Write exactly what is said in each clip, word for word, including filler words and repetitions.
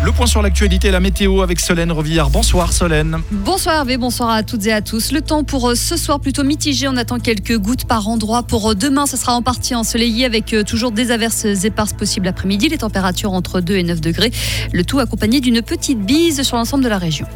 Le point sur l'actualité et la météo avec Solène Revillard. Bonsoir Solène. Bonsoir Hervé, bonsoir à toutes et à tous. Le temps pour ce soir plutôt mitigé, on attend quelques gouttes par endroit. Pour demain, ça sera en partie ensoleillé avec toujours des averses éparses possibles l'après-midi. Les températures entre deux et neuf degrés. Le tout accompagné d'une petite bise sur l'ensemble de la région.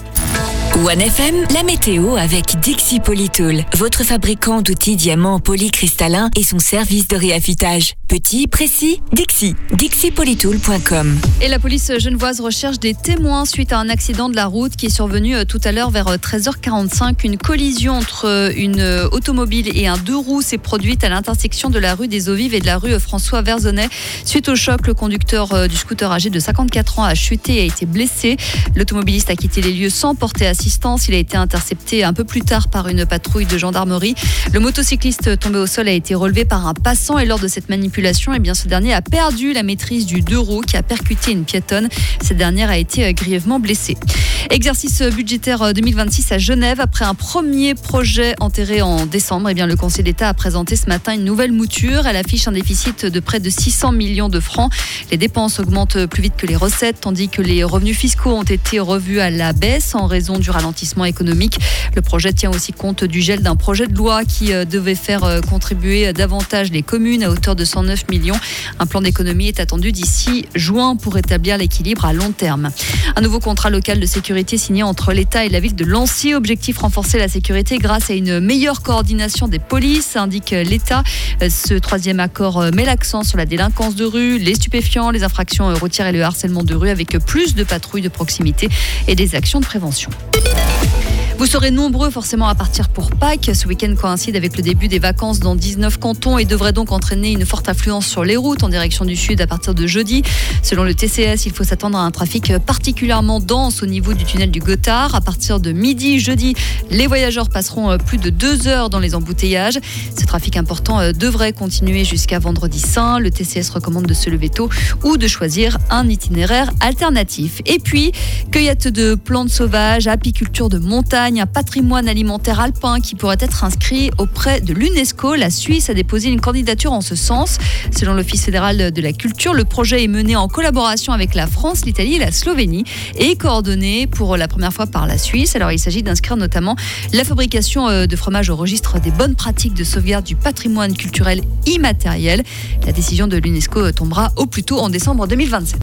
One F M, la météo avec Dixie Polytool, votre fabricant d'outils diamants polycristallins et son service de réaffûtage. Petit, précis, Dixie. dixie polytool point com. Et la police genevoise recherche des témoins suite à un accident de la route qui est survenu tout à l'heure vers treize heures quarante-cinq. Une collision entre une automobile et un deux roues s'est produite à l'intersection de la rue des Eaux Vives et de la rue François Verzonnet. Suite au choc, le conducteur du scooter âgé de cinquante-quatre ans a chuté et a été blessé. L'automobiliste a quitté les lieux sans porter assistance. Il a été intercepté un peu plus tard par une patrouille de gendarmerie. Le motocycliste tombé au sol a été relevé par un passant et lors de cette manipulation, eh bien, ce dernier a perdu la maîtrise du deux roues qui a percuté une piétonne. Cette dernière a été grièvement blessée. Exercice budgétaire deux mille vingt-six à Genève. Après un premier projet enterré en décembre, eh bien, le Conseil d'État a présenté ce matin une nouvelle mouture. Elle affiche un déficit de près de six cents millions de francs. Les dépenses augmentent plus vite que les recettes, tandis que les revenus fiscaux ont été revus à la baisse en raison du ralentissement économique. Le projet tient aussi compte du gel d'un projet de loi qui devait faire contribuer davantage les communes à hauteur de cent neuf millions. Un plan d'économie est attendu d'ici juin pour établir l'équilibre à long terme. Un nouveau contrat local de sécurité signé entre l'État et la ville de Lancy. Objectif renforcer la sécurité grâce à une meilleure coordination des polices, indique l'État. Ce troisième accord met l'accent sur la délinquance de rue, les stupéfiants, les infractions routières et le harcèlement de rue avec plus de patrouilles de proximité et des actions de prévention. Vous serez nombreux forcément à partir pour Pâques. Ce week-end coïncide avec le début des vacances dans dix-neuf cantons et devrait donc entraîner une forte affluence sur les routes en direction du sud à partir de jeudi. Selon le T C S, il faut s'attendre à un trafic particulièrement dense au niveau du tunnel du Gothard. À partir de midi jeudi, les voyageurs passeront plus de deux heures dans les embouteillages. Ce trafic important devrait continuer jusqu'à vendredi saint. Le T C S recommande de se lever tôt ou de choisir un itinéraire alternatif. Et puis, cueillette de plantes sauvages, apiculture de montagne, un patrimoine alimentaire alpin qui pourrait être inscrit auprès de l'UNESCO. La Suisse a déposé une candidature en ce sens. Selon l'Office fédéral de la culture, le projet est mené en collaboration avec la France, l'Italie et la Slovénie et coordonné pour la première fois par la Suisse. Alors il s'agit d'inscrire notamment la fabrication de fromage au registre des bonnes pratiques de sauvegarde du patrimoine culturel immatériel. La décision de l'UNESCO tombera au plus tôt en décembre deux mille vingt-sept.